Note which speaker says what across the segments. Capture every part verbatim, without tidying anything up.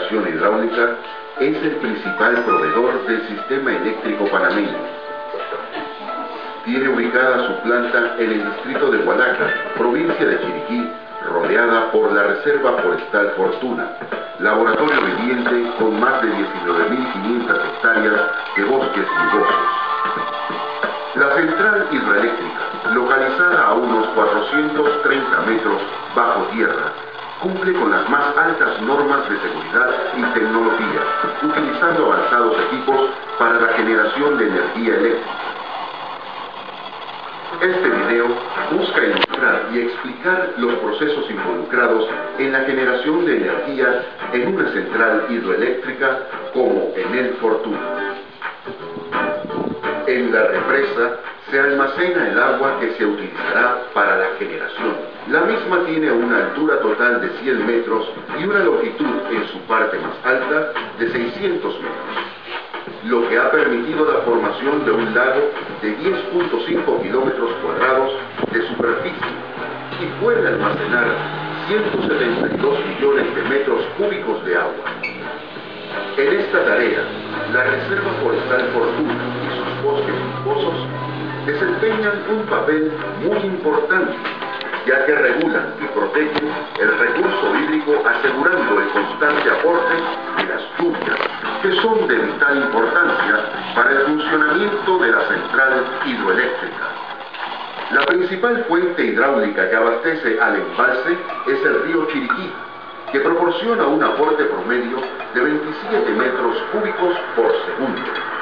Speaker 1: Generación Hidráulica es el principal proveedor del sistema eléctrico panameño. Tiene ubicada su planta en el distrito de Hualaca, provincia de Chiriquí, rodeada por la Reserva Forestal Fortuna, laboratorio viviente con más de diecinueve mil quinientas hectáreas de bosques nubosos. La central hidroeléctrica, localizada a unos cuatrocientos treinta metros bajo tierra, cumple con las más altas normas de seguridad y tecnología, utilizando avanzados equipos para la generación de energía eléctrica. Este video busca ilustrar y explicar los procesos involucrados en la generación de energía en una central hidroeléctrica como Enel Fortuna. En la represa se almacena el agua que se utilizará para la generación. La misma tiene una altura total de cien metros y una longitud en su parte más alta de seiscientos metros, lo que ha permitido la formación de un lago de diez punto cinco kilómetros cuadrados de superficie y puede almacenar ciento setenta y dos millones de metros cúbicos de agua. En esta tarea, la Reserva Forestal Fortuna y sus bosques nubosos desempeñan un papel muy importante, ya que regulan y protegen el recurso hídrico asegurando el constante aporte de las lluvias, que son de vital importancia para el funcionamiento de la central hidroeléctrica. La principal fuente hidráulica que abastece al embalse es el río Chiriquí, que proporciona un aporte promedio de veintisiete metros cúbicos por segundo.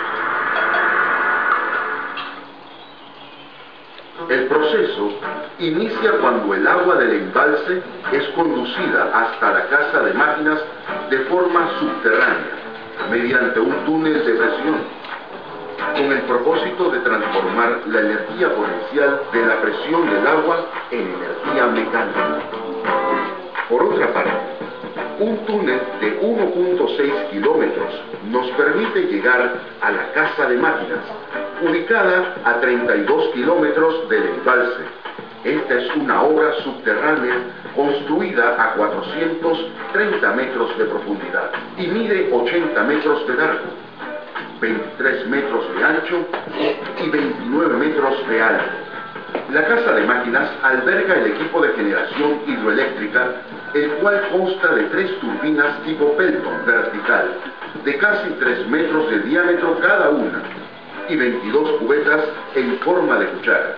Speaker 1: El proceso inicia cuando el agua del embalse es conducida hasta la casa de máquinas de forma subterránea, mediante un túnel de presión, con el propósito de transformar la energía potencial de la presión del agua en energía mecánica. Por otra parte, un túnel de uno punto seis kilómetros nos permite llegar a la casa de máquinas, ubicada a treinta y dos kilómetros del embalse. Esta es una obra subterránea construida a cuatrocientos treinta metros de profundidad y mide ochenta metros de largo, veintitrés metros de ancho y veintinueve metros de alto. La casa de máquinas alberga el equipo de generación hidroeléctrica, el cual consta de tres turbinas tipo Pelton vertical, de casi tres metros de diámetro cada una, y veintidós cubetas en forma de cuchara.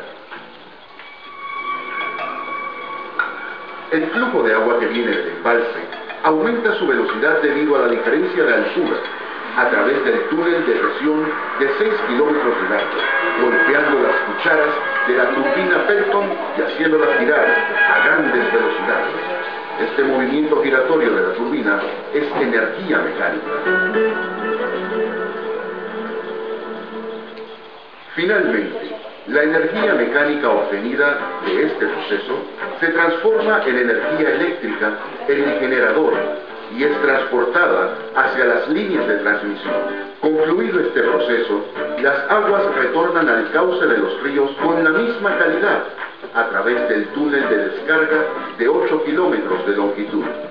Speaker 1: El flujo de agua que viene del embalse aumenta su velocidad debido a la diferencia de altura, a través del túnel de presión de seis kilómetros de largo, golpeando las cucharas de la turbina Pelton y haciéndolas girar a grandes velocidades. Este movimiento giratorio de la turbina es energía mecánica. Finalmente, la energía mecánica obtenida de este proceso se transforma en energía eléctrica en el generador y es transportada hacia las líneas de transmisión. Concluido este proceso, las aguas retornan al cauce de los ríos con la misma calidad a través del túnel de descarga de ocho kilómetros de longitud.